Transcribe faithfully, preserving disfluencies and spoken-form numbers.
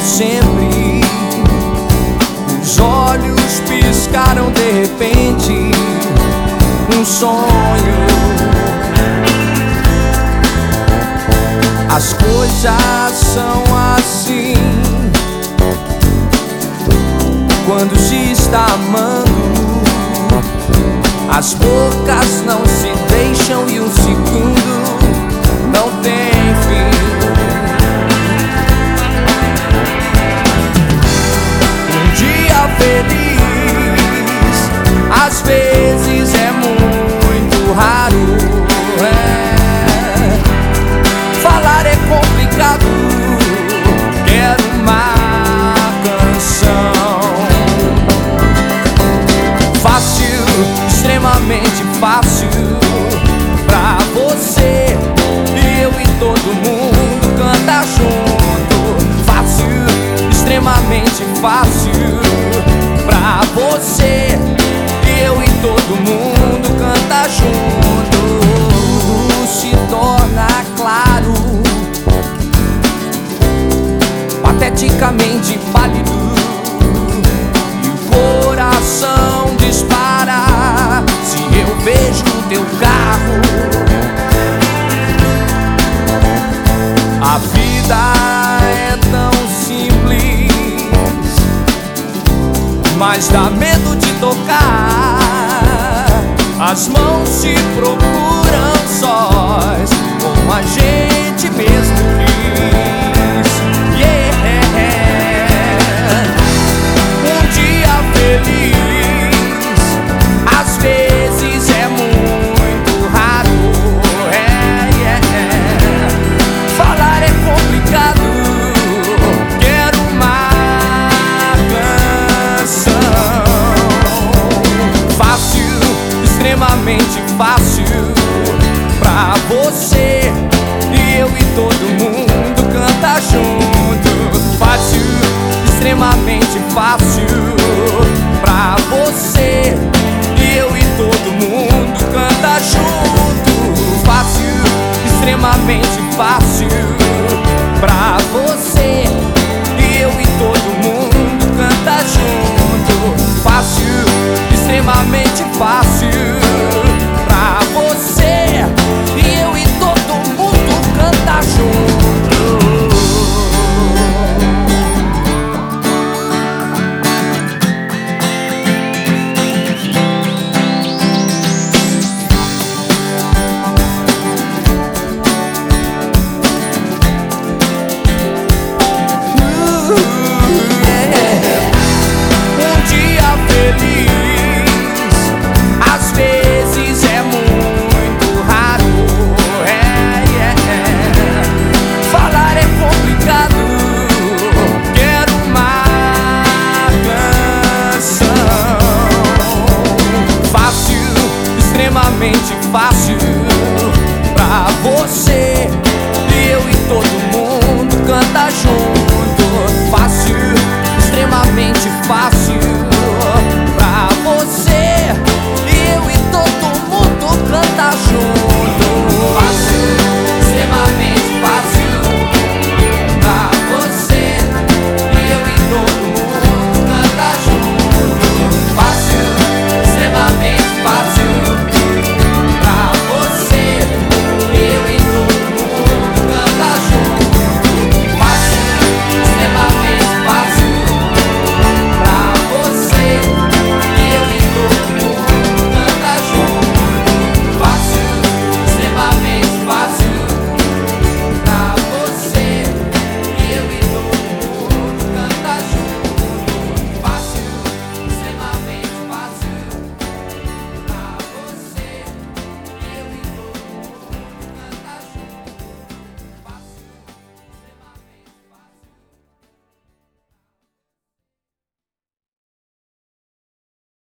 sempre. Os olhos piscaram de repente, um sonho. As coisas são assim quando se está amando. As bocas não se deixam e um segundo não tem fim. Um dia feliz às vezes é muito raro. É. Falar é complicado. Quero uma canção fácil, extremamente fácil pra você e eu e todo mundo canta junto. Fácil, extremamente fácil pra você e eu e todo mundo canta junto. Tudo se torna claro, pateticamente pálido, e o coração dispara se eu vejo o teu carro. A vida é tão simples, mas dá medo de tocar. As mãos se procuram sós, como a gente mesmo quis. Yeah. Um dia feliz às vezes é muito raro. É, yeah. Falar é complicado. Quero uma canção fácil, extremamente fácil pra você e eu e todo mundo canta junto. Fácil, extremamente fácil pra você e eu e todo mundo canta junto. Fácil, extremamente fácil pra